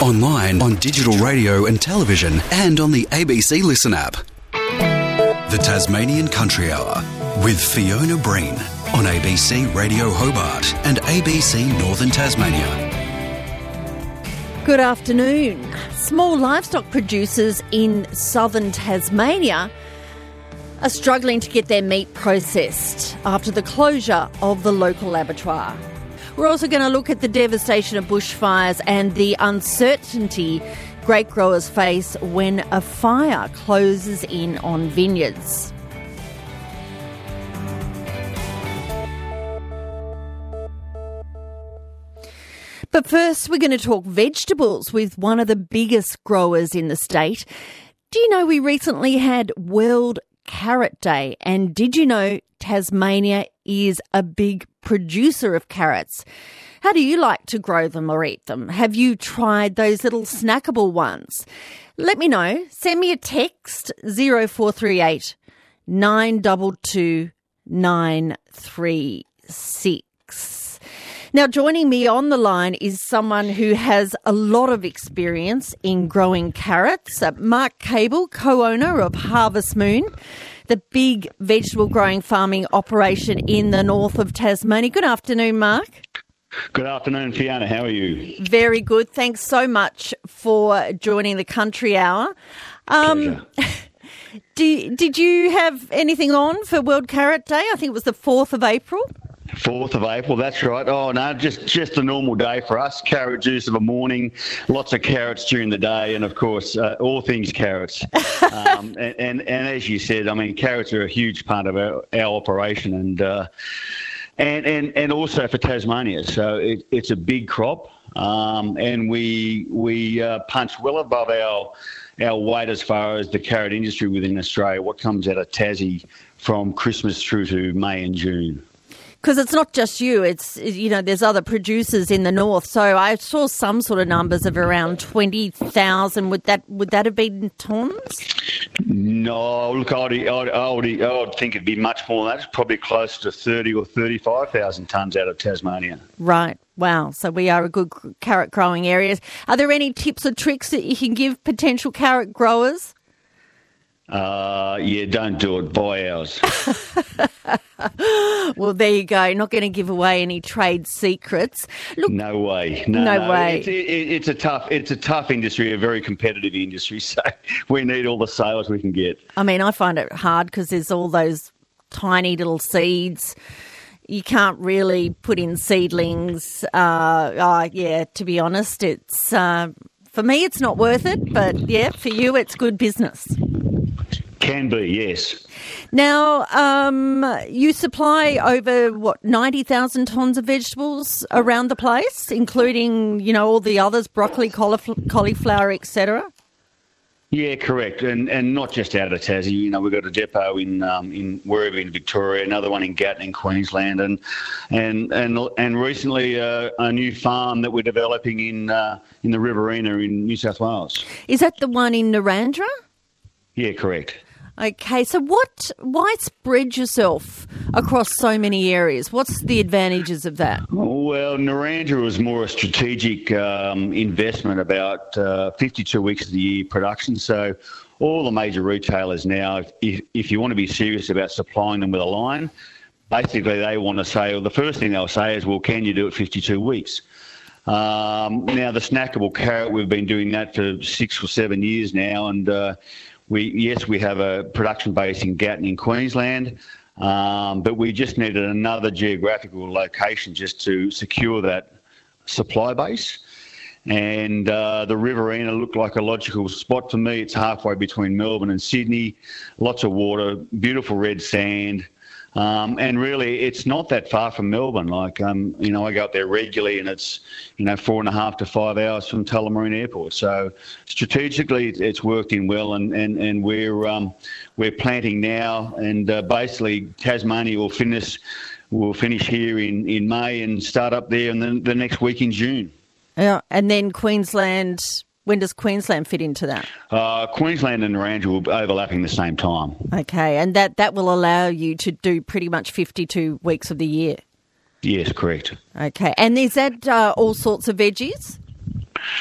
online, on digital radio and television, and on the ABC Listen app. The Tasmanian Country Hour with Fiona Breen on ABC Radio Hobart and ABC Northern Tasmania. Good afternoon. Small livestock producers in southern Tasmania are struggling to get their meat processed after the closure of the local abattoir. We're also going to look at the devastation of bushfires and the uncertainty grape growers face when a fire closes in on vineyards. But first, we're going to talk vegetables with one of the biggest growers in the state. Do you know we recently had World Carrot Day? And did you know Tasmania is a big producer of carrots? How do you like to grow them or eat them? Have you tried those little snackable ones? Let me know. Send me a text 0438 922 936. Now, joining me on the line is someone who has a lot of experience in growing carrots. Mark Cable, co-owner of Harvest Moon, the big vegetable growing farming operation in the north of Tasmania. Good afternoon, Mark. Good afternoon, Fiona. How are you? Very good. Thanks so much for joining the Country Hour. Pleasure. Did you have anything on for World Carrot Day? I think it was the 4th of April. 4th of April, that's right. Oh, no, just a normal day for us. Carrot juice of a morning, lots of carrots during the day, and, of course, all things carrots. And as you said, I mean, carrots are a huge part of our operation and also for Tasmania. So it's a big crop, and we punch well above our weight as far as the carrot industry within Australia, what comes out of Tassie from Christmas through to May and June. Because it's not just you, it's, you know, there's other producers in the north. So I saw some sort of numbers of around 20,000. Would that have been tonnes? No, look, I would think it'd be much more than that. It's probably close to 30 or 35,000 tonnes out of Tasmania. Right. Wow. So we are a good carrot growing area. Are there any tips or tricks that you can give potential carrot growers? Yeah, don't do it. Buy ours. Well, there you go. Not going to give away any trade secrets. Look, no way. No way. It's a tough industry, a very competitive industry. So we need all the sales we can get. I mean, I find it hard because there's all those tiny little seeds. You can't really put in seedlings. To be honest, it's for me, it's not worth it. But yeah, for you, it's good business. Can be, yes. Now, you supply over, 90,000 tonnes of vegetables around the place, including, you know, all the others, broccoli, cauliflower, etc.? Yeah, correct. And not just out of Tassie. You know, we've got a depot in Werribee in Victoria, another one in Gatton in Queensland, and recently a new farm that we're developing in the Riverina in New South Wales. Is that the one in Narrandera? Yeah, correct. Okay, so why spread yourself across so many areas? What's the advantages of that? Well, Narrandera was more a strategic investment, about 52 weeks of the year production. So all the major retailers now, if you want to be serious about supplying them with a line, basically they want to say, well, the first thing they'll say is, well, can you do it 52 weeks? Now, the snackable carrot, we've been doing that for 6 or 7 years now, and we have a production base in Gatton in Queensland, but we just needed another geographical location just to secure that supply base. And the Riverina looked like a logical spot for me. It's halfway between Melbourne and Sydney, lots of water, beautiful red sand. And really, it's not that far from Melbourne. Like, you know, I go up there regularly, and it's, 4.5 to 5 hours from Tullamarine Airport. So strategically, it's worked in well, and we're planting now, and basically Tasmania will finish here in May and start up there in the next week in June. Yeah, and then Queensland. When does Queensland fit into that? Queensland and Narrandera will be overlapping the same time. Okay, and that will allow you to do pretty much 52 weeks of the year? Yes, correct. Okay, and is that all sorts of veggies?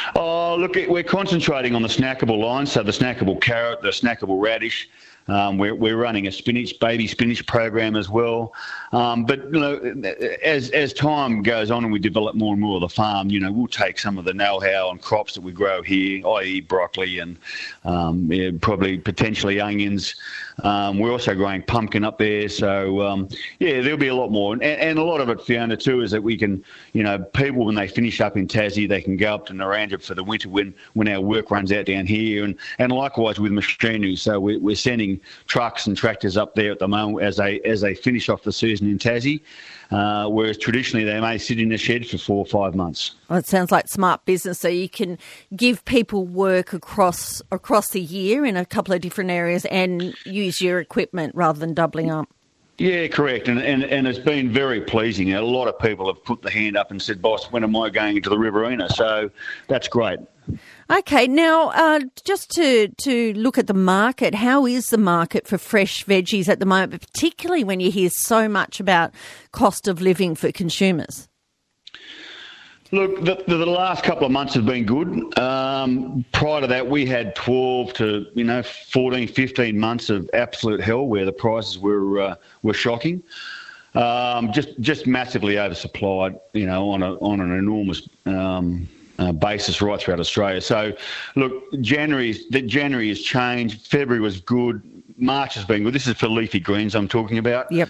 Oh, look, we're concentrating on the snackable line, so the snackable carrot, the snackable radish. We're running a baby spinach program as well. But as time goes on and we develop more and more of the farm, we'll take some of the know-how on crops that we grow here, i.e. broccoli and probably potentially onions. We're also growing pumpkin up there. So, there'll be a lot more. And a lot of it, Fiona, too, is that we can, people, when they finish up in Tassie, they can go up to Narrandera for the winter when our work runs out down here. And likewise with machinery. So we're sending trucks and tractors up there at the moment as they finish off the season in Tassie, whereas traditionally they may sit in a shed for 4 or 5 months. Well, it sounds like smart business, so you can give people work across the year in a couple of different areas and use your equipment rather than doubling up. Yeah, correct. And it's been very pleasing. A lot of people have put the hand up and said, "Boss, when am I going into the Riverina?" So that's great. Okay, now just to look at the market, how is the market for fresh veggies at the moment, particularly when you hear so much about cost of living for consumers? Look, the last couple of months have been good. Prior to that, we had 12 to 14, 15 months of absolute hell where the prices were shocking. Just massively oversupplied, on an enormous basis right throughout Australia. So, look, January has changed. February was good. March has been good. This is for leafy greens I'm talking about. Yep.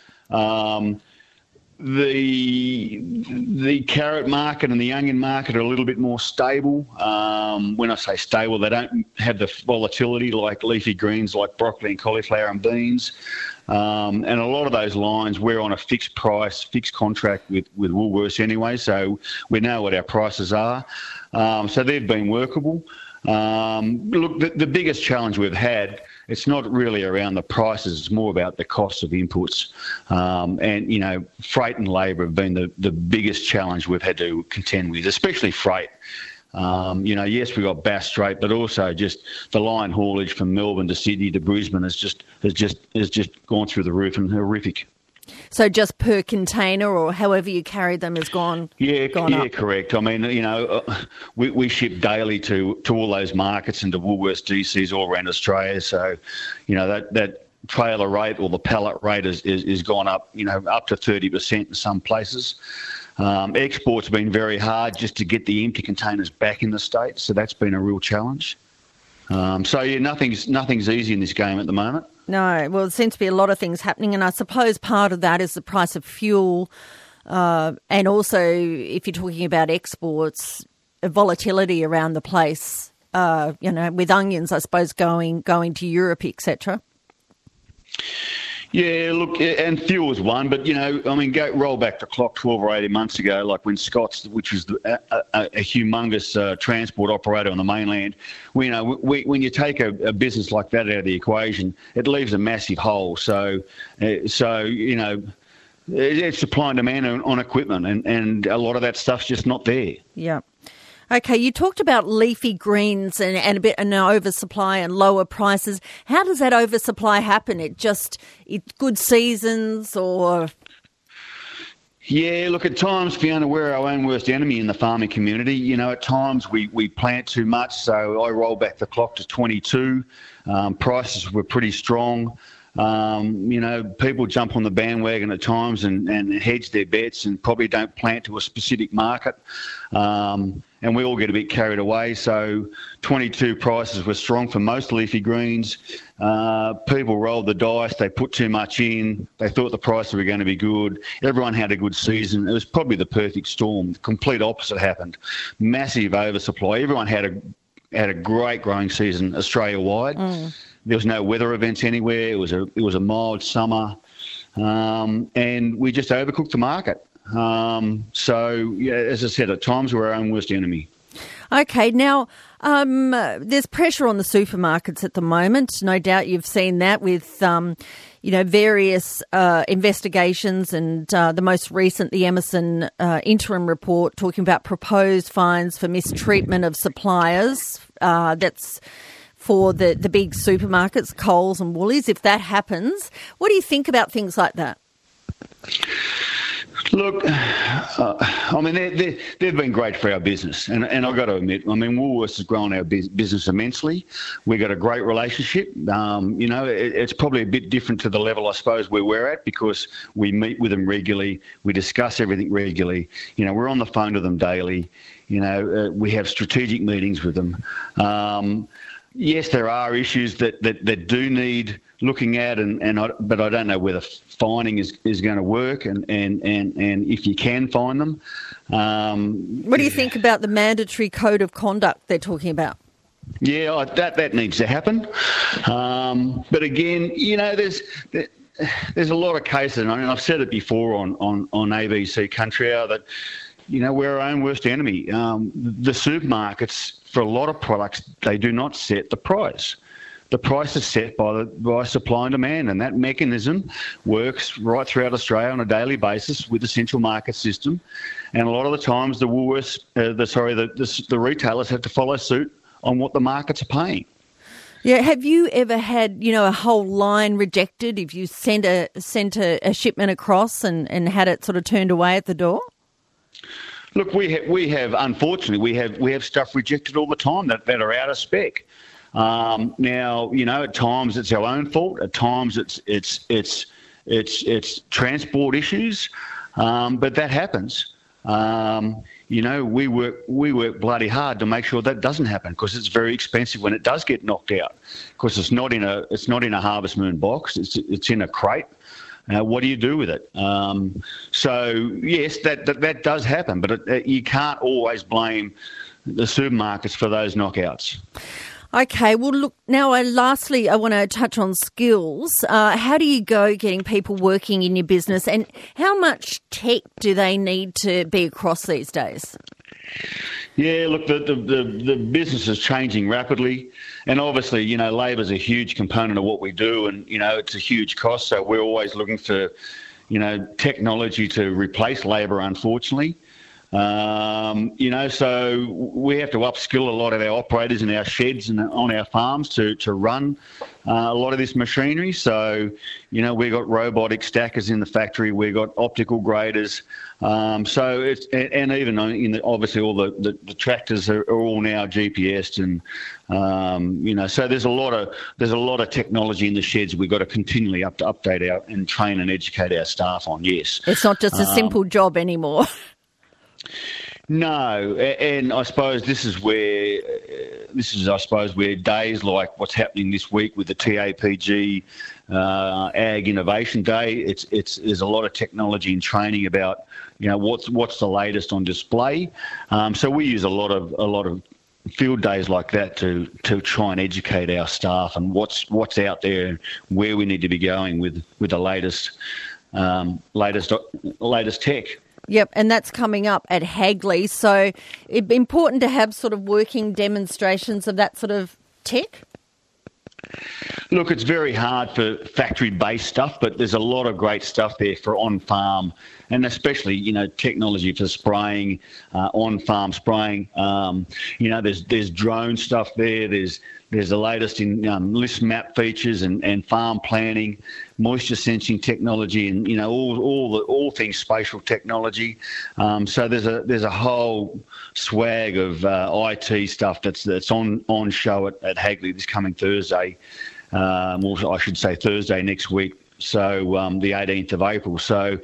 The carrot market and the onion market are a little bit more stable. When I say stable, they don't have the volatility like leafy greens, like broccoli and cauliflower and beans. And a lot of those lines, we're on a fixed price, fixed contract with Woolworths anyway, so we know what our prices are. So they've been workable. Look, the biggest challenge we've had, it's not really around the prices, it's more about the cost of inputs. And freight and labour have been the biggest challenge we've had to contend with, especially freight. Yes, we've got Bass Strait, but also just the line haulage from Melbourne to Sydney to Brisbane has just gone through the roof and horrific. So just per container or however you carry them has gone up? Correct. I mean, we ship daily to all those markets and to Woolworths DCs all around Australia. So, that trailer rate or the pallet rate is gone up, up to 30% in some places. Export's been very hard just to get the empty containers back in the States, so that's been a real challenge. Nothing's easy in this game at the moment. No, well, there seems to be a lot of things happening, and I suppose part of that is the price of fuel, and also if you're talking about exports, volatility around the place. With onions, I suppose going to Europe, etc. Yeah, look, and fuel is one, but, roll back the clock 12 or 18 months ago, like when Scott's, which was a humongous transport operator on the mainland, when you take a business like that out of the equation, it leaves a massive hole. So it's supply and demand on equipment, and a lot of that stuff's just not there. Yeah. Okay, you talked about leafy greens and an oversupply and lower prices. How does that oversupply happen? It's good seasons or? Yeah, look, at times, Fiona, we're our own worst enemy in the farming community. At times we plant too much, so I roll back the clock to 22. Prices were pretty strong. People jump on the bandwagon at times and hedge their bets and probably don't plant to a specific market. And we all get a bit carried away. So 22 prices were strong for most leafy greens. People rolled the dice. They put too much in. They thought the prices were going to be good. Everyone had a good season. It was probably the perfect storm. The complete opposite happened. Massive oversupply. Everyone had a great growing season Australia-wide. There was no weather events anywhere. It was a mild summer, and we just overcooked the market. As I said, at times we're our own worst enemy. Okay, now there's pressure on the supermarkets at the moment. No doubt you've seen that with various investigations, and the most recent, the Emerson interim report talking about proposed fines for mistreatment of suppliers. That's for the big supermarkets, Coles and Woolies. If that happens, what do you think about things like that? Look, I mean, they've been great for our business, and I've got to admit, I mean, Woolworths has grown our business immensely. We've got a great relationship. It's probably a bit different to the level, I suppose, where we're at, because we meet with them regularly, we discuss everything regularly. We're on the phone to them daily. We have strategic meetings with them. Yes, there are issues that do need looking at, but I don't know whether fining is going to work, and if you can fine them. What do you think about the mandatory code of conduct they're talking about? Yeah, that needs to happen. But again, there's a lot of cases, and I've said it before on ABC Country Hour, that we're our own worst enemy. The supermarkets, for a lot of products, they do not set the price. The price is set by supply and demand, and that mechanism works right throughout Australia on a daily basis with the central market system. And a lot of the times, the Woolworths, the retailers have to follow suit on what the markets are paying. Yeah, have you ever had a whole line rejected if you sent a shipment across and had it sort of turned away at the door? Look, we have unfortunately we have stuff rejected all the time that are out of spec. Now, at times it's our own fault. At times it's transport issues, but that happens. We work bloody hard to make sure that doesn't happen, because it's very expensive when it does get knocked out. Because it's not in a Harvest Moon box. It's in a crate. What do you do with it? So yes, that does happen, but you can't always blame the supermarkets for those knockouts. Okay, well, look, now lastly, I want to touch on skills. How do you go getting people working in your business, and how much tech do they need to be across these days? Yeah, look, the business is changing rapidly, and obviously, labour's a huge component of what we do, and, it's a huge cost, so we're always looking for, technology to replace labour, unfortunately. So we have to upskill a lot of our operators in our sheds and on our farms to run a lot of this machinery. So, we've got robotic stackers in the factory, we've got optical graders. So it's, and even obviously all the tractors are all now GPSed, and so there's a lot of technology in the sheds we've got to continually update our and train and educate our staff on. Yes, it's not just a simple job anymore. No, and I suppose this is where days like what's happening this week with the TAPG Ag Innovation Day. There's a lot of technology and training about what's the latest on display. So we use a lot of field days like that to try and educate our staff and what's out there and where we need to be going with the latest tech. Yep, and that's coming up at Hagley. So it'd be important to have sort of working demonstrations of that sort of tech? Look, it's very hard for factory-based stuff, but there's a lot of great stuff there for on-farm, and especially, technology for spraying, on-farm spraying. There's drone stuff there. There's the latest in list map features and farm planning, moisture sensing technology, and all things spatial technology. So there's a whole swag of IT stuff that's on show at Hagley this coming Thursday. Or I should say Thursday next week. So the 18th of April. So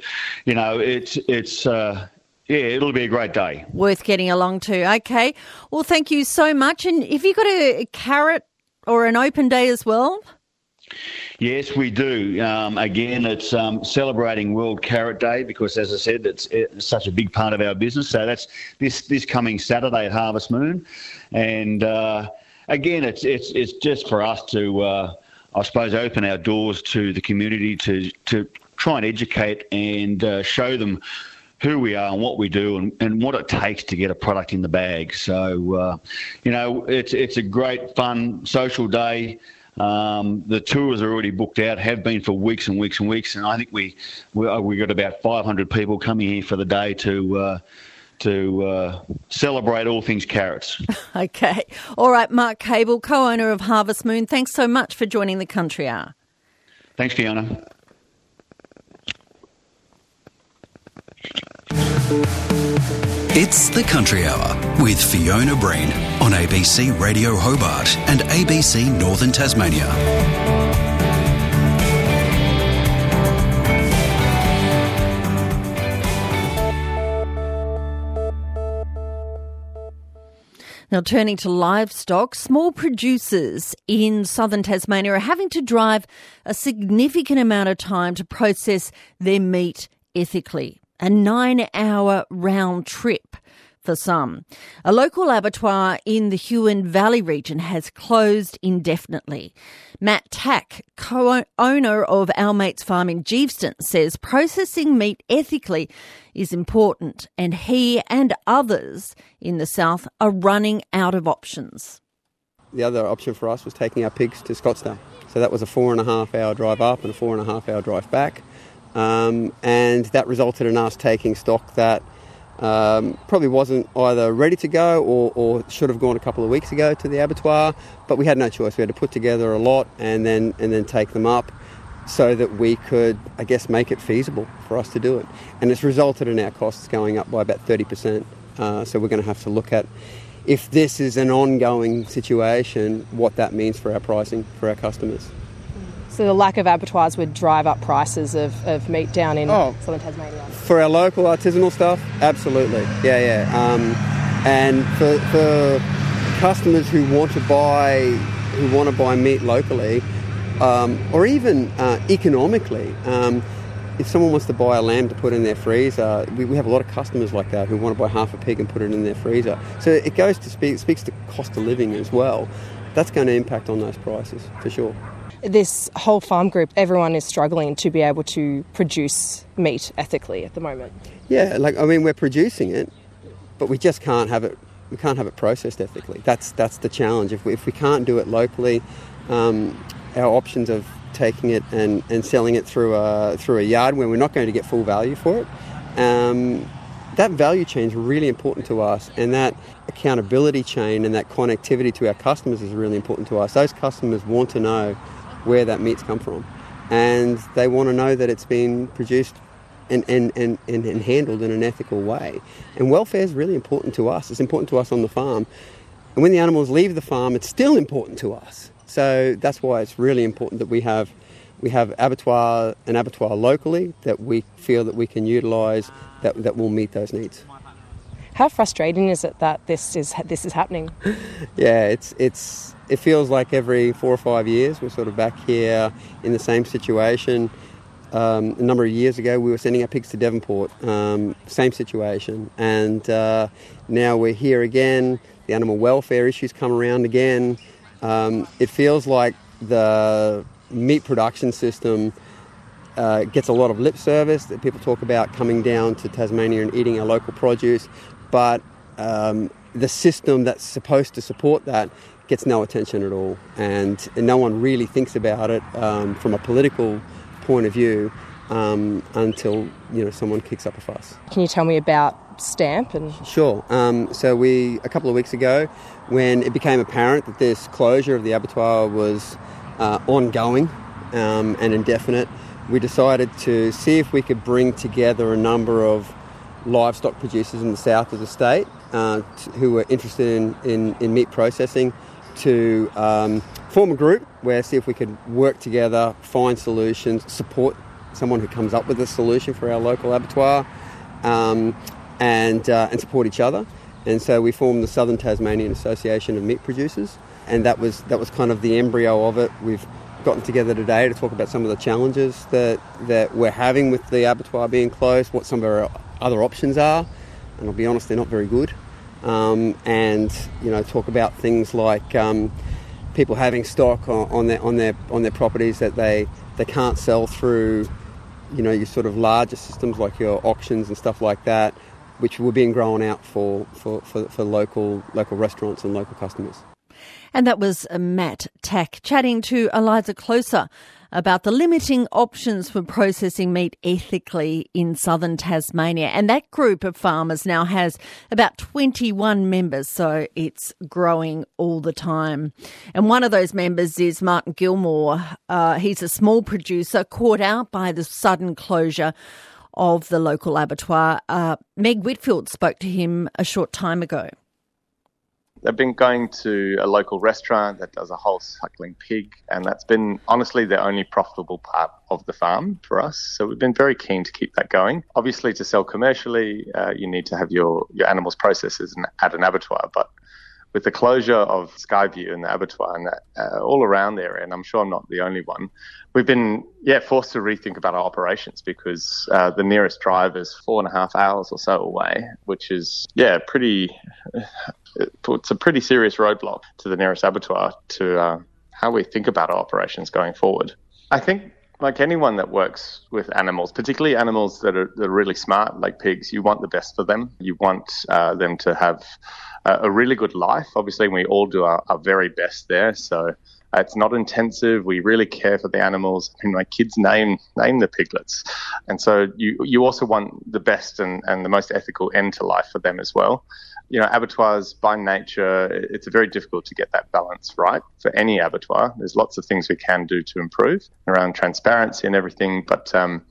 it'll be a great day. Worth getting along to. Okay. Well, thank you so much. And have you got a carrot or an open day as well? Yes, we do. Again, it's celebrating World Carrot Day because, as I said, it's such a big part of our business. So that's this coming Saturday at Harvest Moon. And again, it's just for us to, I suppose, open our doors to the community to try and educate and show them who we are and what we do and what it takes to get a product in the bag. So, it's a great, fun, social day. The tours are already booked out, have been for weeks and weeks and weeks, and I think we got about 500 people coming here for the day to celebrate all things carrots. Okay. All right, Mark Cable, co-owner of Harvest Moon, thanks so much for joining the Country Hour. Thanks, Fiona. It's the Country Hour with Fiona Breen on ABC Radio Hobart and ABC Northern Tasmania. Now, turning to livestock, small producers in southern Tasmania are having to drive a significant amount of time to process their meat ethically. A 9-hour round trip for some. A local abattoir in the Huon Valley region has closed indefinitely. Matt Tack, co-owner of Our Mates Farm in Geeveston, says processing meat ethically is important, and he and others in the south are running out of options. The other option for us was taking our pigs to Scottsdale. So that was a 4.5-hour drive up and a 4.5-hour drive back. And that resulted in us taking stock that probably wasn't either ready to go or should have gone a couple of weeks ago to the abattoir, but we had no choice. We had to put together a lot and then take them up so that we could, I guess, make it feasible for us to do it. And it's resulted in our costs going up by about 30%. So we're going to have to look at, if this is an ongoing situation, what that means for our pricing for our customers. So the lack of abattoirs would drive up prices of meat down in southern Tasmania? For our local artisanal stuff, absolutely. Yeah. And for customers who want to buy meat locally, or even economically, if someone wants to buy a lamb to put in their freezer, we have a lot of customers like that who want to buy half a pig and put it in their freezer. So it goes to speaks to cost of living as well. That's going to impact on those prices for sure. This whole farm group, everyone is struggling to be able to produce meat ethically at the moment. Yeah, we're producing it, but we just can't have it. We can't have it processed ethically. That's the challenge. If we can't do it locally, our options of taking it and selling it through a yard where we're not going to get full value for it. That value chain is really important to us, and that accountability chain and that connectivity to our customers is really important to us. Those customers want to know where that meat's come from, and they want to know that it's been produced and handled in an ethical way. And welfare is really important to us. It's important to us on the farm, and when the animals leave the farm, it's still important to us. So that's why it's really important that we have an abattoir locally that we feel that we can utilise that will meet those needs. How frustrating is it that this is happening? Yeah, it feels like every 4 or 5 years we're sort of back here in the same situation. A number of years ago we were sending our pigs to Devonport, same situation, and now we're here again. The animal welfare issues come around again. It feels like the meat production system gets a lot of lip service, that people talk about coming down to Tasmania and eating our local produce, but the system that's supposed to support that gets no attention at all, and no one really thinks about it from a political point of view until someone kicks up a fuss. Can you tell me about Stamp? Sure. So a couple of weeks ago, when it became apparent that this closure of the abattoir was ongoing and indefinite, we decided to see if we could bring together a number of livestock producers in the south of the state who were interested in meat processing to form a group where see if we could work together, find solutions, support someone who comes up with a solution for our local abattoir, and support each other. And so we formed the Southern Tasmanian Association of Meat Producers, and that was kind of the embryo of it. We've gotten together today to talk about some of the challenges that we're having with the abattoir being closed, what some of our other options are, and I'll be honest, they're not very good. And talk about things like people having stock on their properties that they can't sell through, your sort of larger systems like your auctions and stuff like that, which were being grown out for local restaurants and local customers. And that was Matt Tack chatting to Eliza Closer about the limiting options for processing meat ethically in southern Tasmania. And that group of farmers now has about 21 members, so it's growing all the time. And one of those members is Martin Gilmore. He's a small producer caught out by the sudden closure of the local abattoir. Meg Whitfield spoke to him a short time ago. They've been going to a local restaurant that does a whole suckling pig, and that's been honestly the only profitable part of the farm for us. So we've been very keen to keep that going. Obviously, to sell commercially, you need to have your animals processed at an abattoir, but with the closure of Skyview and the abattoir and all around the area, and I'm sure I'm not the only one, we've been forced to rethink about our operations because the nearest drive is 4.5 hours or so away, which is it's a pretty serious roadblock to the nearest abattoir to how we think about our operations going forward. I think, like anyone that works with animals, particularly animals that are really smart, like pigs, you want the best for them. You want them to have a really good life. Obviously, we all do our very best there. So it's not intensive. We really care for the animals. I mean, my kids name the piglets. And so you also want the best and the most ethical end to life for them as well. You know, abattoirs by nature, it's very difficult to get that balance right for any abattoir. There's lots of things we can do to improve around transparency and everything, but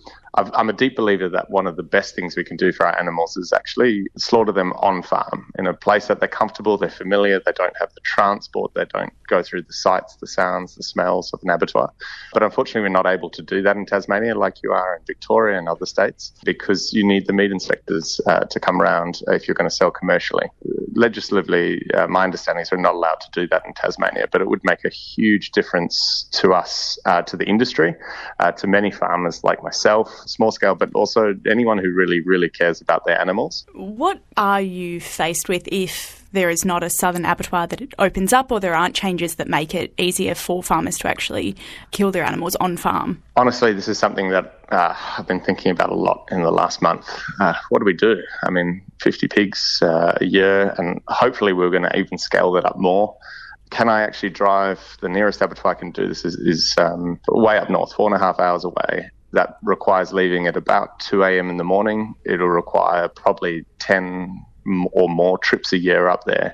I'm a deep believer that one of the best things we can do for our animals is actually slaughter them on farm in a place that they're comfortable, they're familiar, they don't have the transport, they don't go through the sights, the sounds, the smells of an abattoir. But unfortunately, we're not able to do that in Tasmania like you are in Victoria and other states because you need the meat inspectors to come around if you're going to sell commercially. Legislatively, my understanding is we're not allowed to do that in Tasmania, but it would make a huge difference to us, to the industry, to many farmers like myself, small scale, but also anyone who really, really cares about their animals. What are you faced with if there is not a southern abattoir that it opens up or there aren't changes that make it easier for farmers to actually kill their animals on farm? Honestly, this is something that I've been thinking about a lot in the last month. What do we do? I mean, 50 pigs a year, and hopefully we're going to even scale that up more. Can I actually drive? The nearest abattoir I can do this is way up north, 4.5 hours away. That requires leaving at about 2 a.m. in the morning. It'll require probably 10 or more trips a year up there.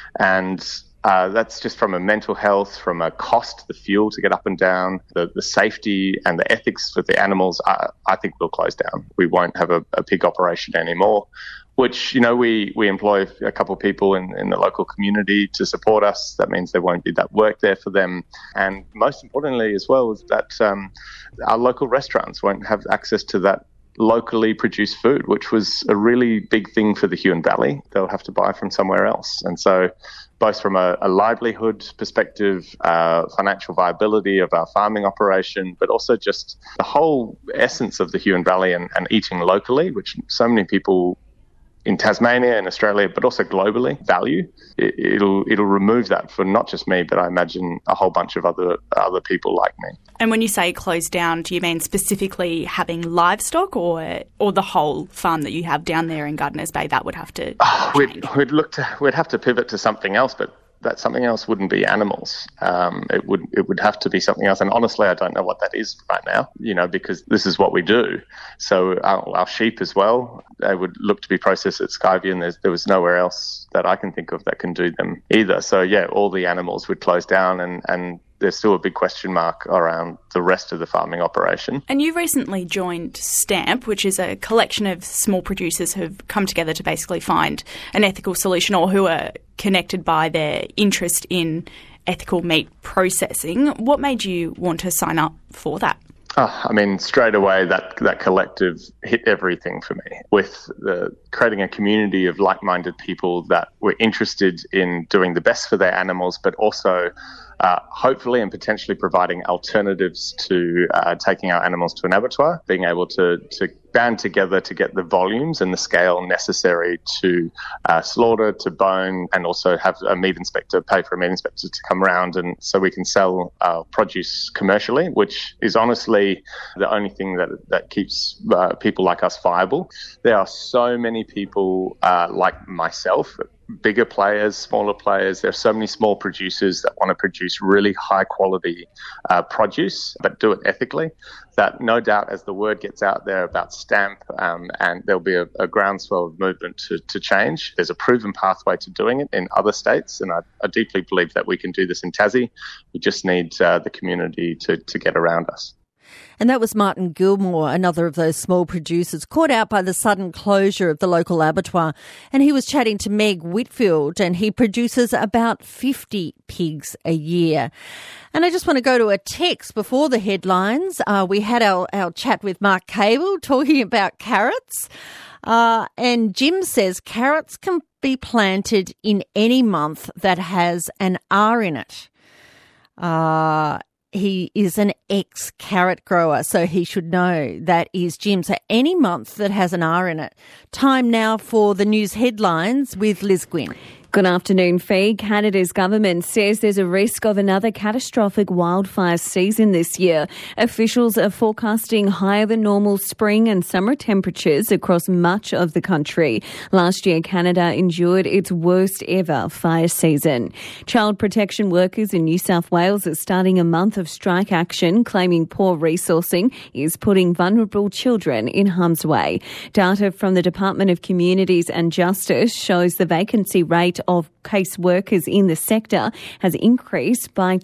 And that's just from a mental health, from a cost, the fuel to get up and down, the safety and the ethics for the animals, I think we'll close down. We won't have a pig operation anymore, which, you know, we employ a couple of people in the local community to support us. That means there won't be that work there for them. And most importantly as well is that our local restaurants won't have access to that locally produced food, which was a really big thing for the Huon Valley. They'll have to buy from somewhere else. And so both from a livelihood perspective, financial viability of our farming operation, but also just the whole essence of the Huon Valley and eating locally, which so many people in Tasmania and Australia, but also globally, value. It'll remove that for not just me, but I imagine a whole bunch of other people like me. And when you say close down, do you mean specifically having livestock or the whole farm that you have down there in Gardiner's Bay? That would have to change? We'd have to pivot to something else, but that something else wouldn't be animals. It would have to be something else. And honestly, I don't know what that is right now, you know, because this is what we do. So our sheep as well, they would look to be processed at Skyview, and there was nowhere else that I can think of that can do them either. So yeah, all the animals would close down, and there's still a big question mark around the rest of the farming operation. And you recently joined STAMP, which is a collection of small producers who have come together to basically find an ethical solution, or who are connected by their interest in ethical meat processing. What made you want to sign up for that? I mean, straight away, that collective hit everything for me, with creating a community of like-minded people that were interested in doing the best for their animals, but also hopefully and potentially providing alternatives to taking our animals to an abattoir, being able to band together to get the volumes and the scale necessary to slaughter, to bone, and also have a meat inspector, pay for a meat inspector to come around, and so we can sell our produce commercially, which is honestly the only thing that keeps people like us viable. There are so many people like myself, bigger players, smaller players. There are so many small producers that want to produce really high quality produce, but do it ethically, that no doubt as the word gets out there about STAMP, and there'll be a groundswell of movement to change. There's a proven pathway to doing it in other states, and I deeply believe that we can do this in Tassie. We just need the community to get around us. And that was Martin Gilmore, another of those small producers caught out by the sudden closure of the local abattoir. And he was chatting to Meg Whitfield, and he produces about 50 pigs a year. And I just want to go to a text before the headlines. We had our chat with Mark Cable talking about carrots. And Jim says carrots can be planted in any month that has an R in it. He is an ex-carrot grower, so he should know that is Jim. So any month that has an R in it. Time now for the news headlines with Liz Gwynn. Good afternoon, Fee. Canada's government says there's a risk of another catastrophic wildfire season this year. Officials are forecasting higher than normal spring and summer temperatures across much of the country. Last year, Canada endured its worst ever fire season. Child protection workers in New South Wales are starting a month of strike action, claiming poor resourcing is putting vulnerable children in harm's way. Data from the Department of Communities and Justice shows the vacancy rate of case workers in the sector has increased by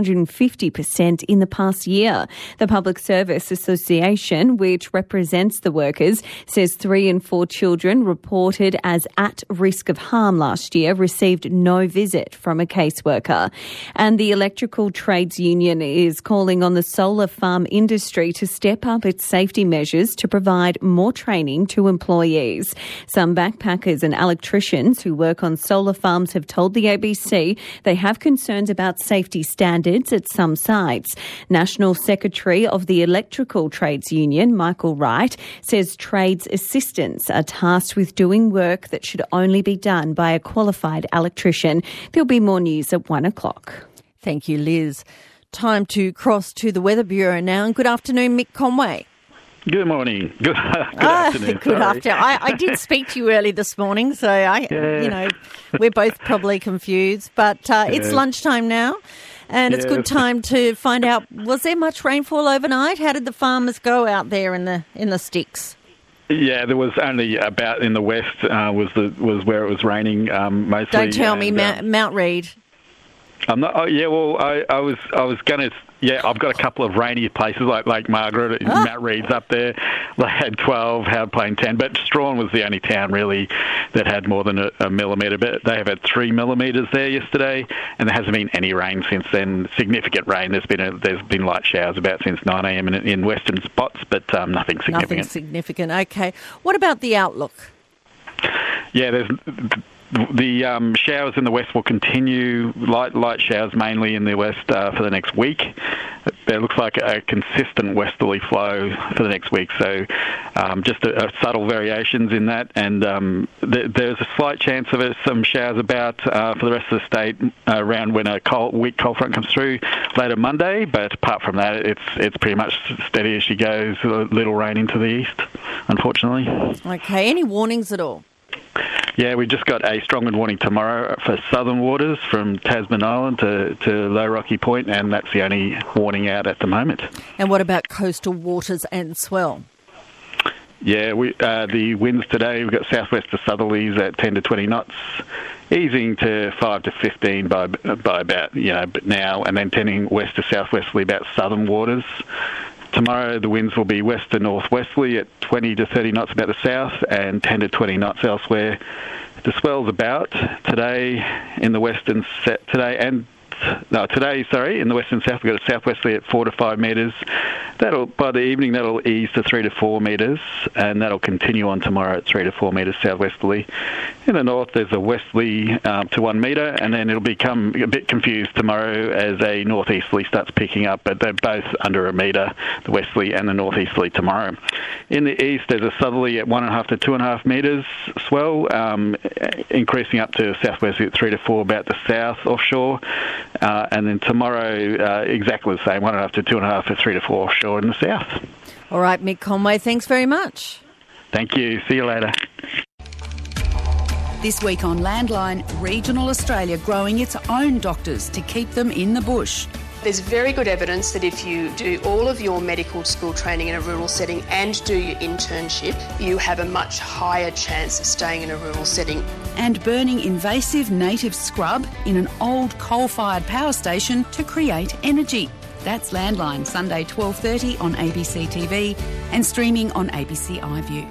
250% in the past year. The Public Service Association, which represents the workers, says 3 in 4 children reported as at risk of harm last year received no visit from a caseworker. And the Electrical Trades Union is calling on the solar farm industry to step up its safety measures to provide more training to employees. Some backpackers and electricians who work on solar farms have told the ABC they have concerns about safety standards at some sites. National Secretary of the Electrical Trades Union, Michael Wright, says trades assistants are tasked with doing work that should only be done by a qualified electrician. There'll be more news at 1 o'clock. Thank you, Liz. Time to cross to the Weather Bureau now. And good afternoon, Mick Conway. Good morning. Good afternoon. Good afternoon. I did speak to you early this morning, so we're both probably confused. But it's lunchtime now, and it's good time to find out, was there much rainfall overnight? How did the farmers go out there in the sticks? Yeah, there was only about in the west was where it was raining mostly. Don't tell me Mount Reid. I'm not. Oh, yeah. Well, I was going to. Yeah, I've got a couple of rainy places like Lake Margaret, Mount Reid's up there. They had 12, Howard Plain 10, but Strawn was the only town really that had more than a millimetre. But they have had 3 millimetres there yesterday, and there hasn't been any rain since then. Significant rain. There's been light showers about since 9 a.m. in western spots, but nothing significant. Nothing significant. Okay. What about the outlook? Yeah, there's. The showers in the west will continue, light showers mainly in the west for the next week. It looks like a consistent westerly flow for the next week, so just a subtle variations in that. And there's a slight chance of some showers about for the rest of the state around when a weak cold front comes through later Monday. But apart from that, it's pretty much steady as she goes. A little rain into the east, unfortunately. Okay, any warnings at all? Yeah, we just got a strong wind warning tomorrow for southern waters from Tasman Island to Low Rocky Point, and that's the only warning out at the moment. And what about coastal waters and swell? Yeah, the winds today, we've got southwest to southerlies at 10 to 20 knots, easing to 5 to 15 by about, but now, and then tending west to southwesterly about southern waters. Tomorrow, the winds will be west to northwesterly at 20 to 30 knots about the south and 10 to 20 knots elsewhere. The swell's about today in the west and in the west and south, we've got a southwesterly at 4 to 5 metres. By the evening, that'll ease to 3 to 4 metres, and that'll continue on tomorrow at 3 to 4 metres southwesterly. In the north, there's a westerly to 1 metre, and then it'll become a bit confused tomorrow as a northeasterly starts picking up, but they're both under 1 metre, the westerly and the northeasterly tomorrow. In the east, there's a southerly at 1.5 to 2.5 metres swell, increasing up to southwesterly at 3 to 4 about the south offshore. And then tomorrow, exactly the same, 1.5 to 2.5 to 3 to 4 offshore in the south. All right, Mick Conway, thanks very much. Thank you. See you later. This week on Landline, regional Australia growing its own doctors to keep them in the bush. There's very good evidence that if you do all of your medical school training in a rural setting and do your internship, you have a much higher chance of staying in a rural setting. And burning invasive native scrub in an old coal-fired power station to create energy. That's Landline, Sunday 12:30 on ABC TV and streaming on ABC iView.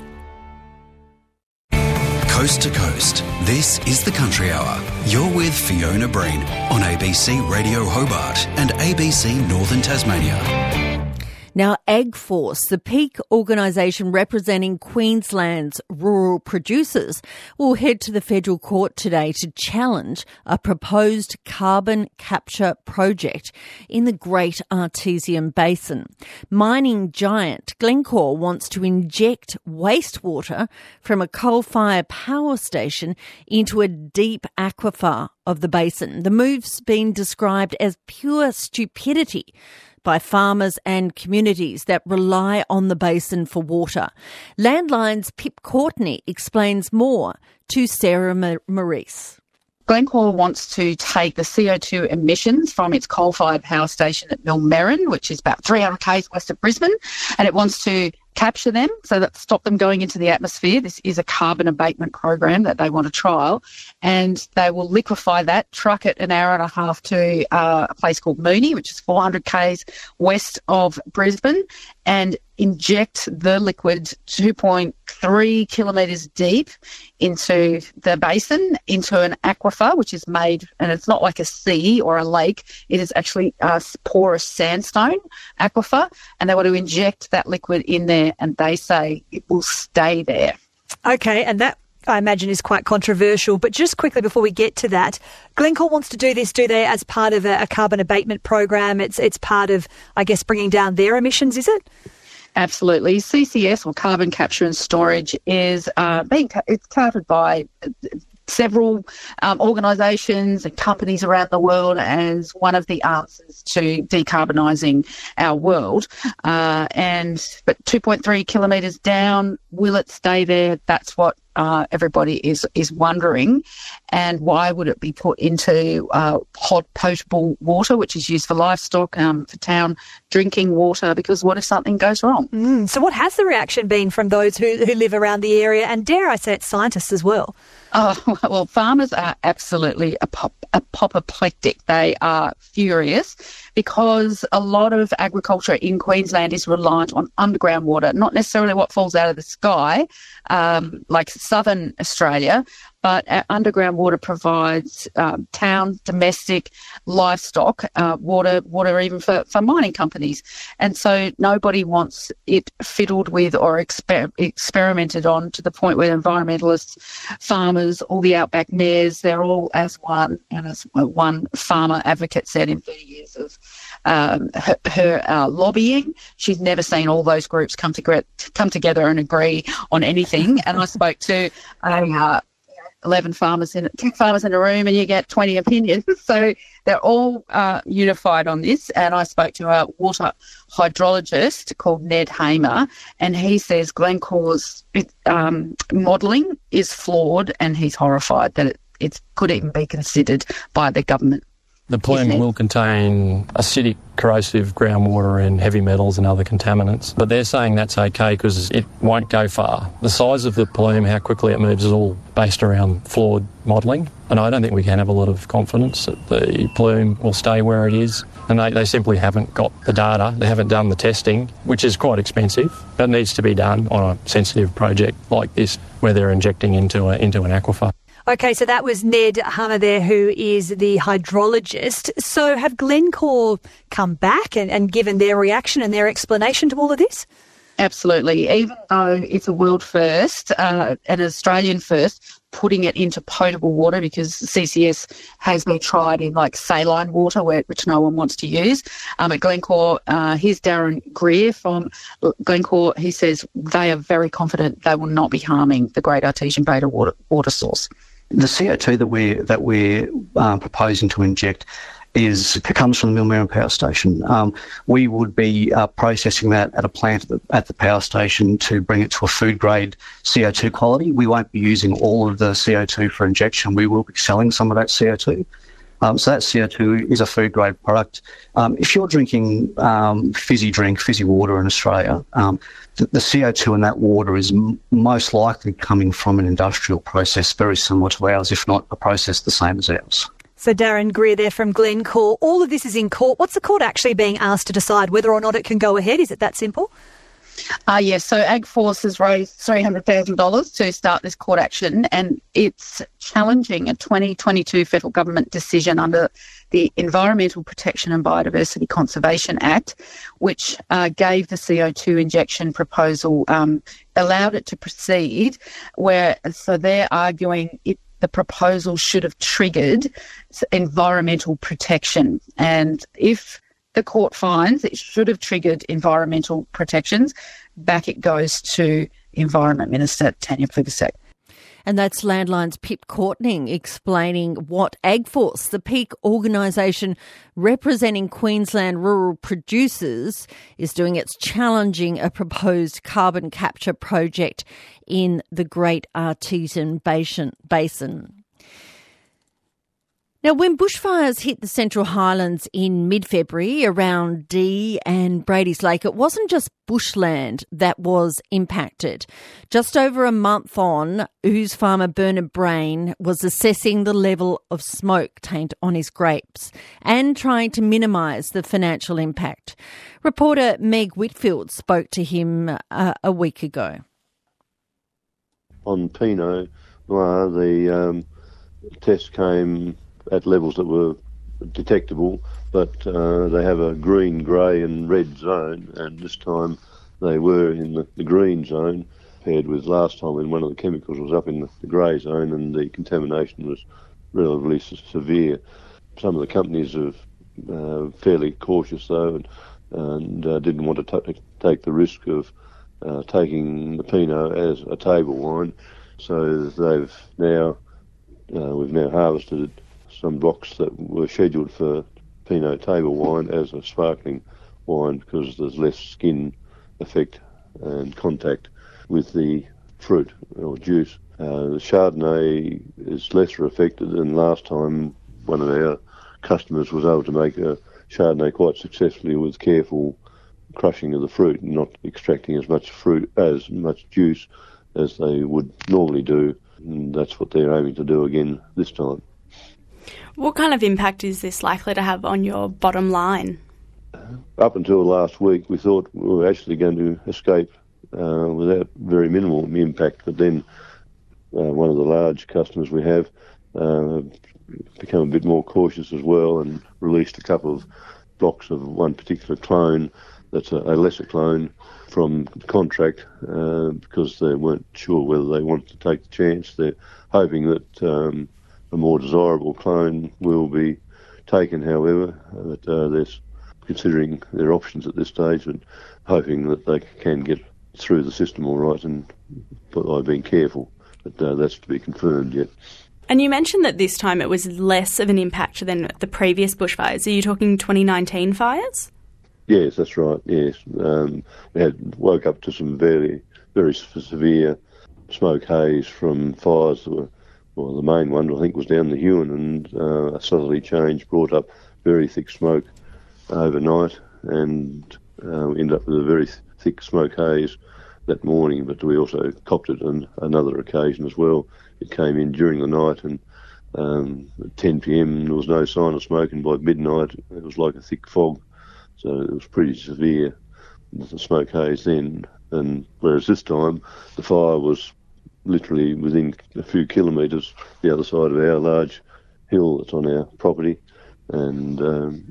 Coast to coast, this is the Country Hour. You're with Fiona Breen on ABC Radio Hobart and ABC Northern Tasmania. Now, AgForce, the peak organisation representing Queensland's rural producers, will head to the federal court today to challenge a proposed carbon capture project in the Great Artesian Basin. Mining giant Glencore wants to inject wastewater from a coal-fired power station into a deep aquifer of the basin. The move's been described as pure stupidity by farmers and communities that rely on the basin for water. Landline's Pip Courtney explains more to Sarah Maurice. Glencore wants to take the CO2 emissions from its coal-fired power station at Millmerran, which is about 300 k's west of Brisbane, and it wants to capture them so that stop them going into the atmosphere. This is a carbon abatement program that they want to trial, and they will liquefy that, truck it an hour and a half to a place called Mooney, which is 400 k's west of Brisbane, and inject the liquid 2.3 kilometres deep into the basin, into an aquifer, which is made, and it's not like a sea or a lake, it is actually a porous sandstone aquifer, and they want to inject that liquid in there, and they say it will stay there. Okay, and that, I imagine, is quite controversial. But just quickly before we get to that, Glencore wants to do this, do they, as part of a carbon abatement program? It's part of, I guess, bringing down their emissions, is it? Absolutely. CCS, or carbon capture and storage, is it's touted by several organisations and companies around the world as one of the answers to decarbonising our world. But 2.3 kilometres down, will it stay there? That's what everybody is wondering. And why would it be put into hot potable water, which is used for livestock, for town drinking water? Because what if something goes wrong? So what has the reaction been from those who live around the area, and dare I say it, scientists as well? Oh, well, farmers are absolutely apoplectic. They are furious because a lot of agriculture in Queensland is reliant on underground water, not necessarily what falls out of the sky, like southern Australia, but underground water provides town, domestic, livestock water even for mining companies. And so nobody wants it fiddled with or experimented on to the point where environmentalists, farmers, all the outback mayors, they're all as one. And as one farmer advocate said, in 30 years of her lobbying, she's never seen all those groups come together and agree on anything. And I spoke to 10 farmers in a room, and you get 20 opinions. So they're all unified on this. And I spoke to a water hydrologist called Ned Hamer, and he says Glencore's modelling is flawed, and he's horrified that it could even be considered by the government. The plume will contain acidic, corrosive groundwater and heavy metals and other contaminants. But they're saying that's okay because it won't go far. The size of the plume, how quickly it moves, is all based around flawed modelling. And I don't think we can have a lot of confidence that the plume will stay where it is. And they simply haven't got the data. They haven't done the testing, which is quite expensive. That needs to be done on a sensitive project like this, where they're injecting into an aquifer. Okay, so that was Ned Hamer there, who is the hydrologist. So have Glencore come back and given their reaction and their explanation to all of this? Absolutely. Even though it's a world first, an Australian first, putting it into potable water, because CCS has been tried in like saline water, which no one wants to use. At Glencore, here's Darren Greer from Glencore. He says they are very confident they will not be harming the Great Artesian Beta water source. The CO2 that we're proposing to inject comes from the Millmerran Power Station. We would be processing that at a plant at the power station to bring it to a food grade CO2 quality. We won't be using all of the CO2 for injection. We will be selling some of that CO2. So that CO2 is a food grade product. If you're drinking fizzy water in Australia, the CO2 in that water is most likely coming from an industrial process very similar to ours, if not a process the same as ours. So Darren Greer there from Glencore. All of this is in court. What's the court actually being asked to decide whether or not it can go ahead? Is it that simple? Yes, so AgForce has raised $300,000 to start this court action, and it's challenging a 2022 federal government decision under the Environmental Protection and Biodiversity Conservation Act, which gave the CO2 injection proposal, allowed it to proceed, so they're arguing the proposal should have triggered environmental protection. And if the court finds it should have triggered environmental protections, back it goes to Environment Minister Tanya Plibersek. And that's Landline's Pip Courtney explaining what AgForce, the peak organisation representing Queensland rural producers, is doing. It's challenging a proposed carbon capture project in the Great Artesian Basin. Now, when bushfires hit the Central Highlands in mid-February around Dee and Brady's Lake, it wasn't just bushland that was impacted. Just over a month on, Ooze farmer Bernard Brain was assessing the level of smoke taint on his grapes and trying to minimise the financial impact. Reporter Meg Whitfield spoke to him a week ago. On Pinot Noir, the test came at levels that were detectable, but they have a green, grey and red zone, and this time they were in the green zone, compared with last time when one of the chemicals was up in the grey zone and the contamination was relatively severe. Some of the companies are fairly cautious though, and didn't want to take the risk of taking the Pinot as a table wine, so we've now harvested some blocks that were scheduled for Pinot table wine as a sparkling wine because there's less skin effect and contact with the fruit or juice. The Chardonnay is lesser affected than last time. One of our customers was able to make a Chardonnay quite successfully with careful crushing of the fruit and not extracting as much juice as they would normally do. And that's what they're aiming to do again this time. What kind of impact is this likely to have on your bottom line? Up until last week, we thought we were actually going to escape without very minimal impact, but then one of the large customers we have become a bit more cautious as well and released a couple of blocks of one particular clone that's a lesser clone from contract because they weren't sure whether they wanted to take the chance. They're hoping that a more desirable clone will be taken, however, but they're considering their options at this stage and hoping that they can get through the system all right and by being careful, but that's to be confirmed yet. And you mentioned that this time it was less of an impact than the previous bushfires. Are you talking 2019 fires? Yes, that's right, yes. We woke up to some very, very severe smoke haze from fires that were, well, the main one I think was down the Huon, and a southerly change brought up very thick smoke overnight, and we ended up with a very thick smoke haze that morning, but we also copped it on another occasion as well. It came in during the night, and at 10 p.m. there was no sign of smoke, and by midnight it was like a thick fog, so it was pretty severe, the smoke haze then. And whereas this time the fire was literally within a few kilometres the other side of our large hill that's on our property, and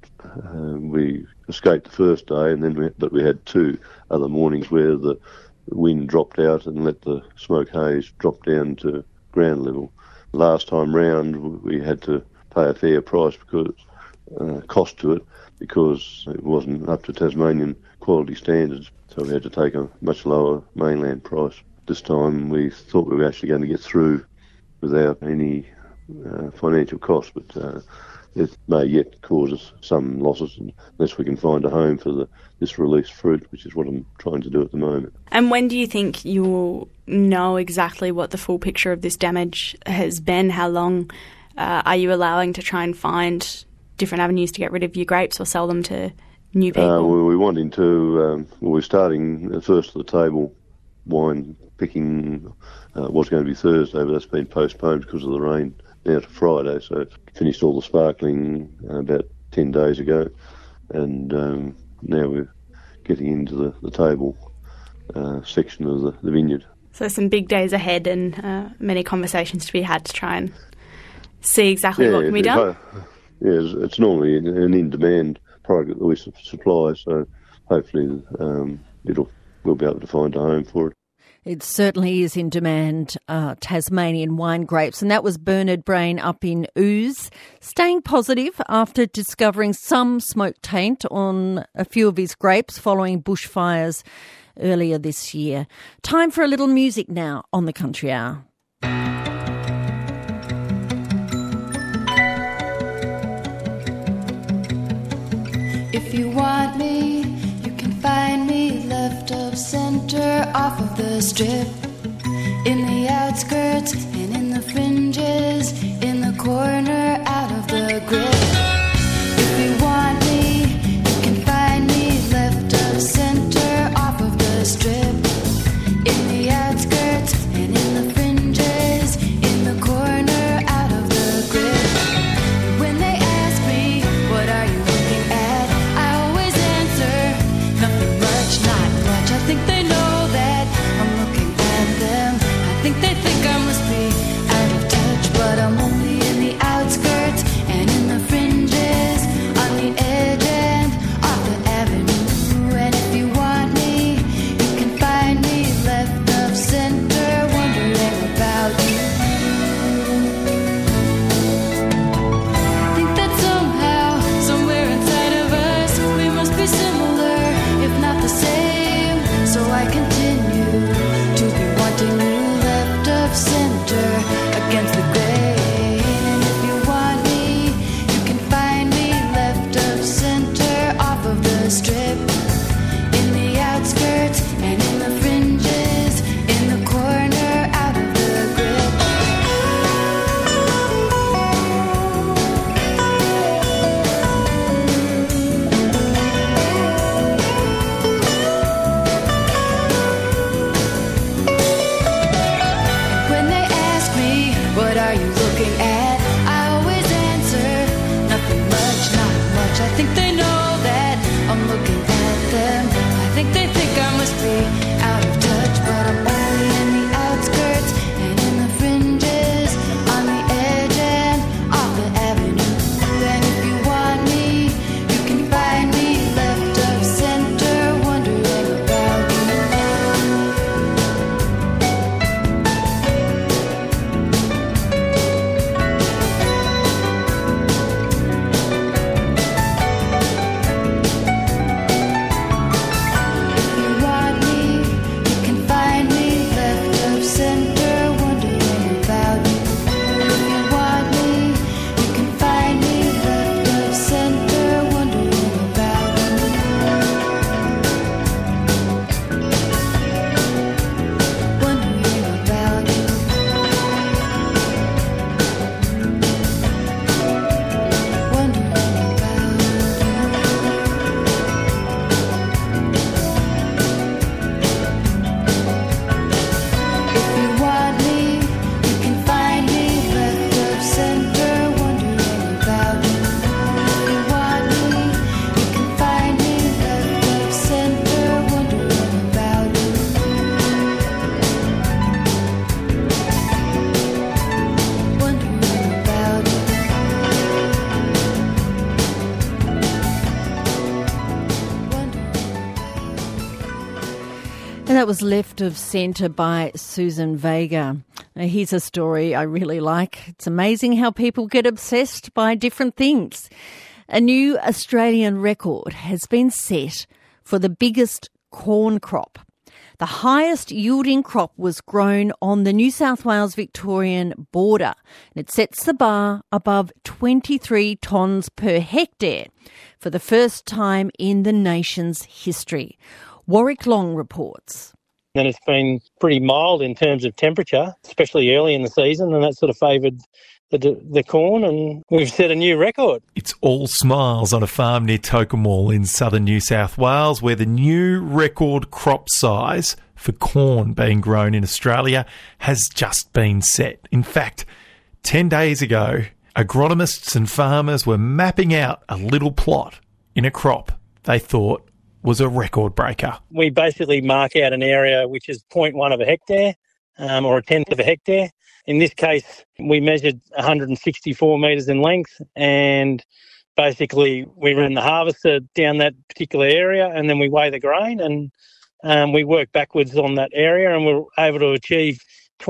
we escaped the first day, and then we had two other mornings where the wind dropped out and let the smoke haze drop down to ground level. Last time round we had to pay a fair price because cost to it because it wasn't up to Tasmanian quality standards, so we had to take a much lower mainland price. This time we thought we were actually going to get through without any financial cost, but it may yet cause us some losses unless we can find a home for this released fruit, which is what I'm trying to do at the moment. And when do you think you'll know exactly what the full picture of this damage has been? How long are you allowing to try and find different avenues to get rid of your grapes or sell them to new people? We're starting the first of the table wine picking was going to be Thursday, but that's been postponed because of the rain now to Friday. So finished all the sparkling about 10 days ago, and now we're getting into the table section of the vineyard. So some big days ahead and many conversations to be had to try and see exactly what can be done. It's normally an in-demand product that we supply, so hopefully we'll be able to find a home for it. It certainly is in demand, Tasmanian wine grapes. And that was Bernard Brain up in Ouse, staying positive after discovering some smoke taint on a few of his grapes following bushfires earlier this year. Time for a little music now on the Country Hour. If you want me, you can find me left of centre, off of the strip, in the outskirts and in the fringes, in the corner, out of the grip. If you want me, you can find me left of centre, off of the strip, in the outskirts and in the fringes, in the corner, out of the grip. And when they ask me, what are you looking at? I always answer, nothing much, not much. I think they know that I'm looking at them. I think they think I must be out of touch, but I'm only in the outskirts and in the fringes, on the edge and off the avenue. And if you want me, you can find me left of center, wondering about you. Think that somehow, somewhere inside of us, we must be similar, if not the same. So I continue to be wanting you left of center, against the grain. And if you want me, you can find me left of center, off of the strip, in the outskirts and in the fringes, in the corner, out of the grip. When they ask me, what are you looking at? I always answer, nothing much, not much. I think they know that I'm looking at them. I think they think I must be out of touch, but I'm only in the outskirts and in the fringes, on the edge and off the avenue. And if you want me, you can find me left of center, wondering about you. If you want me, you can find me left of center, wondering about you. If you want me, you can find me left of center, wondering about you. Wondering about you. Wondering about If you want me, you can find me left of center, wondering about you. If you want me, you can find me left of center, wondering about you. Wondering about you. And that was Left of Centre by Susan Vega. Now, here's a story I really like. It's amazing how people get obsessed by different things. A new Australian record has been set for the biggest corn crop. The highest yielding crop was grown on the New South Wales-Victorian border. And it sets the bar above 23 tonnes per hectare for the first time in the nation's history. Warwick Long reports. And it's been pretty mild in terms of temperature, especially early in the season, and that sort of favoured the corn, and we've set a new record. It's all smiles on a farm near Tocumwal in southern New South Wales, where the new record crop size for corn being grown in Australia has just been set. In fact, 10 days ago, agronomists and farmers were mapping out a little plot in a crop they thought was a record breaker. We basically mark out an area which is 0.1 of a hectare or a tenth of a hectare. In this case, we measured 164 metres in length, and basically we ran the harvester down that particular area, and then we weigh the grain, and we work backwards on that area, and we're able to achieve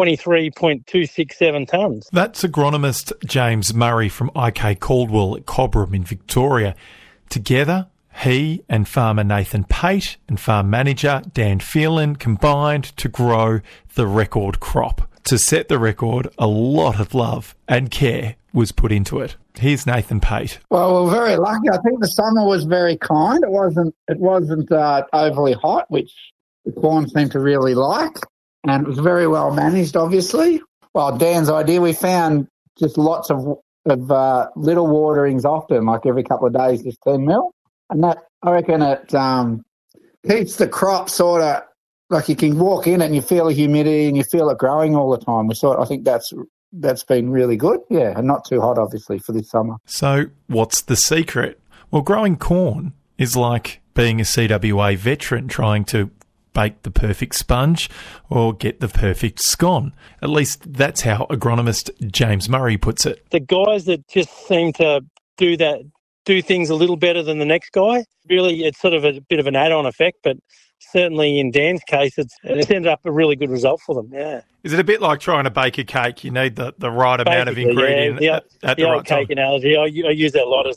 23.267 tonnes. That's agronomist James Murray from IK Caldwell at Cobram in Victoria. Together, he and farmer Nathan Pate and farm manager Dan Phelan combined to grow the record crop. To set the record, a lot of love and care was put into it. Here's Nathan Pate. Well, we're very lucky. I think the summer was very kind. It wasn't overly hot, which the corn seemed to really like, and it was very well managed, obviously. Well, Dan's idea, we found just lots of little waterings often, like every couple of days, just 10 mil. And that, I reckon it keeps the crop sort of, like you can walk in it and you feel the humidity and you feel it growing all the time. I think that's been really good, yeah, and not too hot, obviously, for this summer. So what's the secret? Well, growing corn is like being a CWA veteran trying to bake the perfect sponge or get the perfect scone. At least that's how agronomist James Murray puts it. The guys that just seem to do things a little better than the next guy, really it's sort of a bit of an add-on effect, but certainly in Dan's case, it's ended up a really good result for them, yeah. Is it a bit like trying to bake a cake? You need the right amount of ingredient at the right time? Cake analogy, I use that a lot.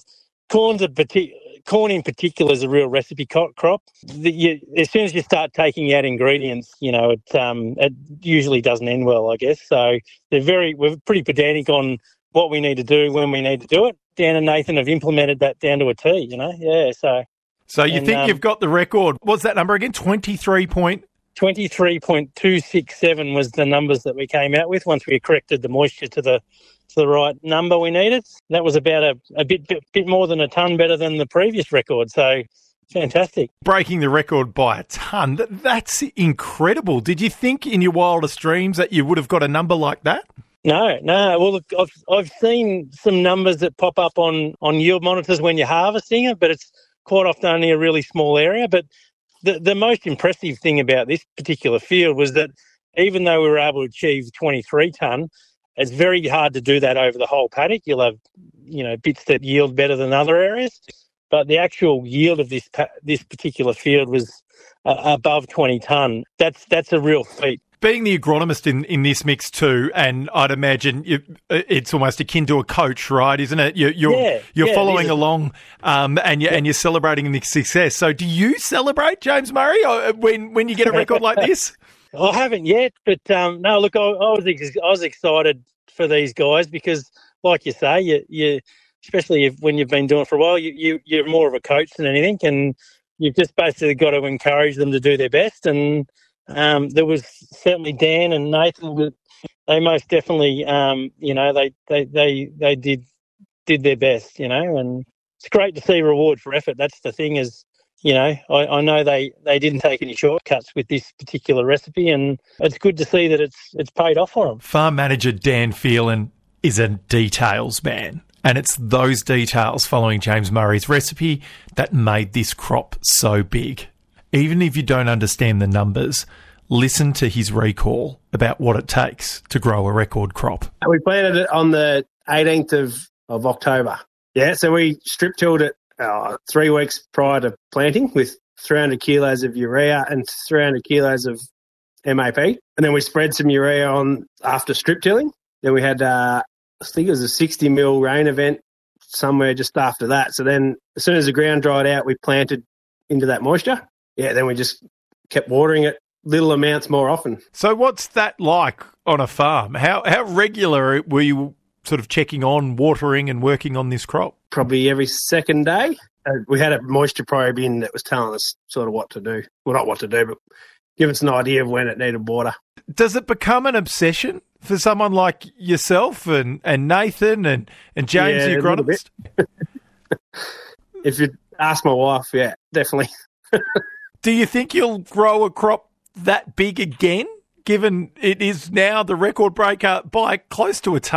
Corn in particular is a real recipe crop. As soon as you start taking out ingredients, it usually doesn't end well, I guess. So we're pretty pedantic on what we need to do when we need to do it. Dan and Nathan have implemented that down to a T, yeah. So you think you've got the record. What's that number again? 23.267 was the numbers that we came out with once we corrected the moisture to the right number we needed. That was about a bit more than a tonne better than the previous record. So fantastic. Breaking the record by a tonne, that's incredible. Did you think in your wildest dreams that you would have got a number like that? No. Well, look, I've seen some numbers that pop up on yield monitors when you're harvesting it, but it's quite often only a really small area. But the most impressive thing about this particular field was that even though we were able to achieve 23 tonne, it's very hard to do that over the whole paddock. You'll have, bits that yield better than other areas. But the actual yield of this particular field was above 20 tonne. That's a real feat. Being the agronomist in this mix too, and I'd imagine it's almost akin to a coach, right? Isn't it? You're following along, and you're celebrating the success. So, do you celebrate, James Murray, when you get a record like this? I haven't yet, but no. Look, I was excited for these guys because, like you say, you especially when you've been doing it for a while, you're more of a coach than anything, and you've just basically got to encourage them to do their best. And there was certainly Dan and Nathan. They most definitely, they did their best, and it's great to see reward for effort. That's the thing is, I know they didn't take any shortcuts with this particular recipe, and it's good to see that it's paid off for them. Farm manager Dan Phelan is a details man, and it's those details following James Murray's recipe that made this crop so big. Even if you don't understand the numbers, listen to his recall about what it takes to grow a record crop. We planted it on the 18th of October. Yeah, so we strip tilled it 3 weeks prior to planting with 300 kilos of urea and 300 kilos of MAP. And then we spread some urea on after strip tilling. Then we had, I think it was a 60 mil rain event somewhere just after that. So then as soon as the ground dried out, we planted into that moisture. Yeah, then we just kept watering it little amounts more often. So what's that like on a farm? How regular were you sort of checking on, watering and working on this crop? Probably every second day. We had a moisture probe in that was telling us sort of what to do. Well, not what to do, but give us an idea of when it needed water. Does it become an obsession for someone like yourself and Nathan and James, the agronomist? If you ask my wife, yeah, definitely. Do you think you'll grow a crop that big again, given it is now the record breaker by close to a tonne?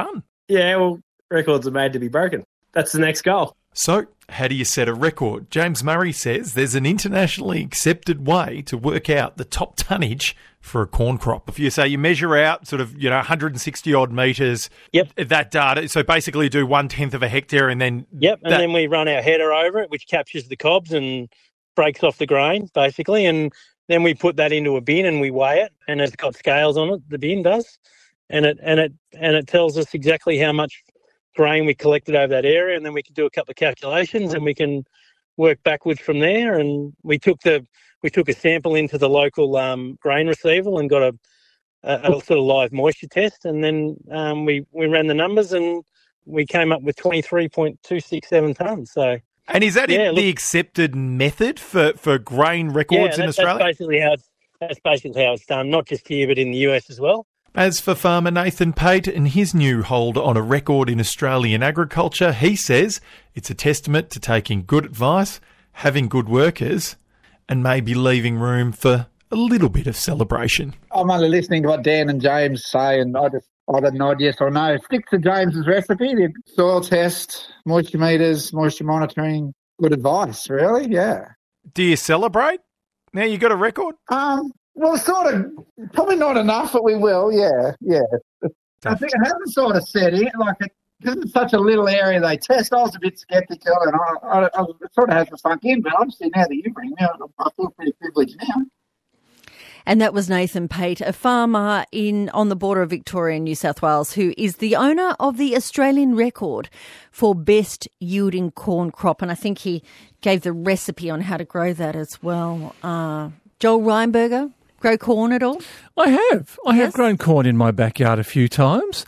Yeah, well, records are made to be broken. That's the next goal. So, how do you set a record? James Murray says there's an internationally accepted way to work out the top tonnage for a corn crop. If you say you measure out sort of, 160 odd metres, that data, so basically do 1/10 of a hectare and then... Yep, and then we run our header over it, which captures the cobs and breaks off the grain, basically, and then we put that into a bin and we weigh it, and it's got scales on it, the bin does, and it tells us exactly how much grain we collected over that area, and then we can do a couple of calculations and we can work backwards from there. And we took a sample into the local grain receival and got a sort of live moisture test, and then we ran the numbers and we came up with 23.267 tonnes. So, and is that the accepted method for grain records in Australia? That's basically how it's done, not just here but in the US as well. As for farmer Nathan Pate and his new hold on a record in Australian agriculture, he says it's a testament to taking good advice, having good workers, and maybe leaving room for a little bit of celebration. I'm only listening to what Dan and James say, and I don't nod yes or no. Stick to James's recipe, the soil test, moisture meters, moisture monitoring, good advice, really, yeah. Do you celebrate now you got a record? Well, sort of, probably not enough, but we will, yeah. I think I haven't sort of said it, because it's such a little area they test, I was a bit sceptical, and I sort of hasn't sunk in, but obviously now that you bring me, I feel pretty privileged now. And that was Nathan Pate, a farmer on the border of Victoria and New South Wales, who is the owner of the Australian record for best yielding corn crop. And I think he gave the recipe on how to grow that as well. Joel Reinberger, grow corn at all? I have. I have grown corn in my backyard a few times.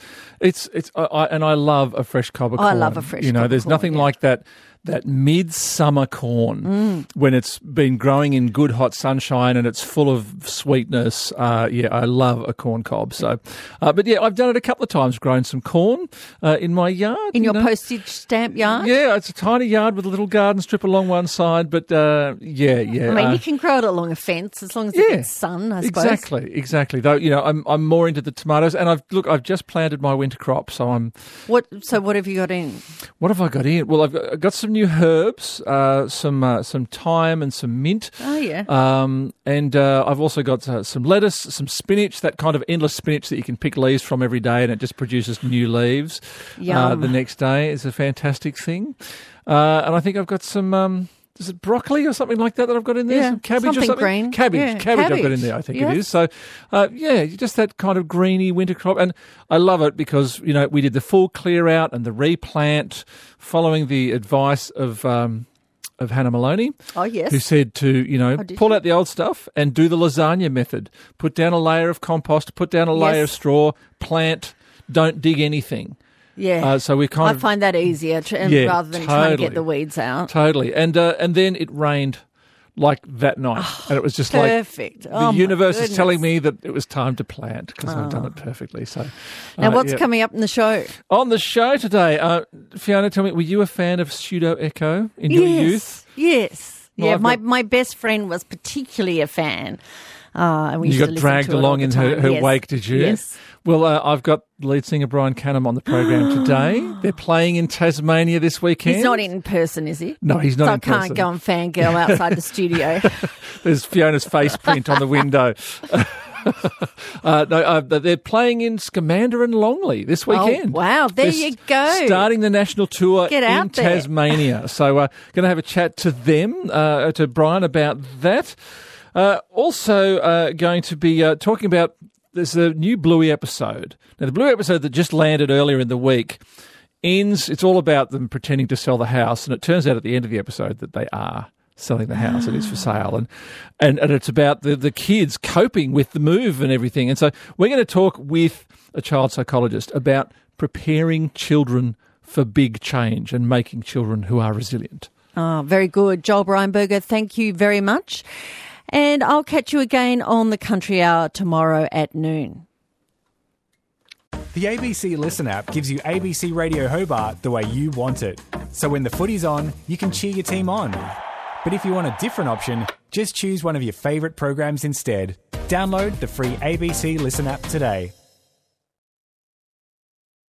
I love a fresh cob of corn. I love a fresh cob of corn. There's nothing like that midsummer corn when it's been growing in good hot sunshine and it's full of sweetness. I love a corn cob. So, I've done it a couple of times, grown some corn in my yard. In your postage stamp yard? Yeah, it's a tiny yard with a little garden strip along one side, but I mean, you can grow it along a fence as long as it gets sun, I suppose. Exactly. Though, I'm more into the tomatoes, and I've just planted my winter crop, so I'm... What have you got in? What have I got in? Well, I've got some new herbs, some thyme and some mint. Oh, yeah. And I've also got some lettuce, some spinach, that kind of endless spinach that you can pick leaves from every day and it just produces new leaves the next day. It's a fantastic thing. And I think I've got some... is it broccoli or something like that I've got in there? Yeah, some cabbage something or something? green. Cabbage I've got in there, I think it is. So, just that kind of greeny winter crop. And I love it because, we did the full clear out and the replant following the advice of Hannah Maloney. Oh, yes. Who said to, pull out the old stuff and do the lasagna method. Put down a layer of compost, put down a layer of straw, plant, don't dig anything. Yeah, so we I find that easier rather than trying to get the weeds out. Totally, and then it rained like that night, and it was just perfect. The universe is telling me that it was time to plant because I've done it perfectly. So now, what's coming up in the show? On the show today, Fiona, tell me, were you a fan of Pseudo Echo in your youth? Yes, well, my best friend was particularly a fan. And we you got dragged along in her wake, did you? Yes. Well, I've got lead singer Brian Canham on the program today. They're playing in Tasmania this weekend. He's not in person, is he? No, he's not in person. So I can't go and fangirl outside the studio. There's Fiona's face print on the window. They're playing in Scamander and Longley this weekend. Oh, wow. There you go. Starting the national tour in there. Tasmania. So going to have a chat to them, to Brian, about that. Also going to be talking about, there's a new Bluey episode. Now, the Bluey episode that just landed earlier in the week ends, it's all about them pretending to sell the house, and it turns out at the end of the episode that they are selling the house. It is for sale. And it's about the kids coping with the move and everything. And so we're going to talk with a child psychologist about preparing children for big change and making children who are resilient. Oh, very good. Joel Reinberger, thank you very much. And I'll catch you again on the Country Hour tomorrow at noon. The ABC Listen app gives you ABC Radio Hobart the way you want it. So when the footy's on, you can cheer your team on. But if you want a different option, just choose one of your favourite programs instead. Download the free ABC Listen app today.